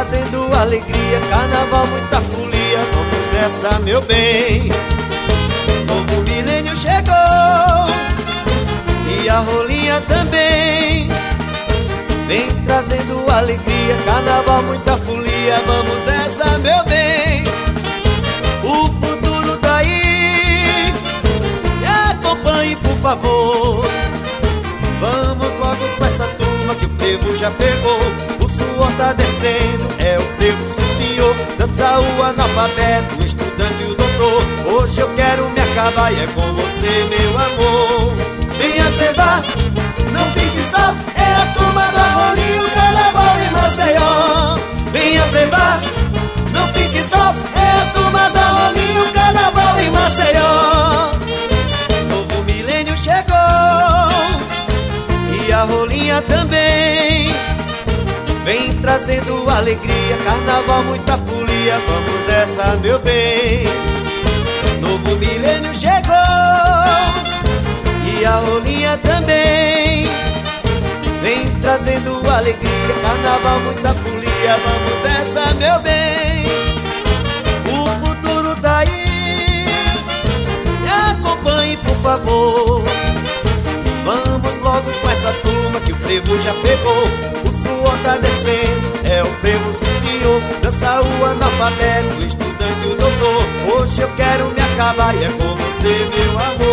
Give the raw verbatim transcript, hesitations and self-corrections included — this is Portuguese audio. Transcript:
trazendo alegria, carnaval, muita folia, vamos nessa, meu bem. Novo milênio chegou e a rolinha também vem trazendo alegria, carnaval, muita folia, vamos nessa, meu bem. O futuro tá aí, me acompanhe, por favor. Vamos logo com essa turma que o frevo já pegou. O suor tá descendo, é o frevo, sim senhor. Dança o analfabeto, o estudante e o doutor. Hoje eu quero me acabar e é com você, meu amor. Venha frevar, não fique só, é a turma da rolinha, o carnaval em Maceió. Venha frevar, não fique só, é a turma da rolinha, o carnaval em Maceió. Novo milênio chegou e a rolinha também vem trazendo alegria, carnaval, muita folia, vamos nessa, meu bem. Novo milênio chegou e a rolinha também vem trazendo alegria, carnaval, muita folia, vamos nessa, meu bem. O futuro tá aí, me acompanhe, por favor. Vamos logo com essa turma que o frevo já pegou. O suor tá descendo, é o frevo, sim senhor. Dança o analfabeto, o estudante e o doutor. Hoje eu quero me acabar e é com você, meu amor.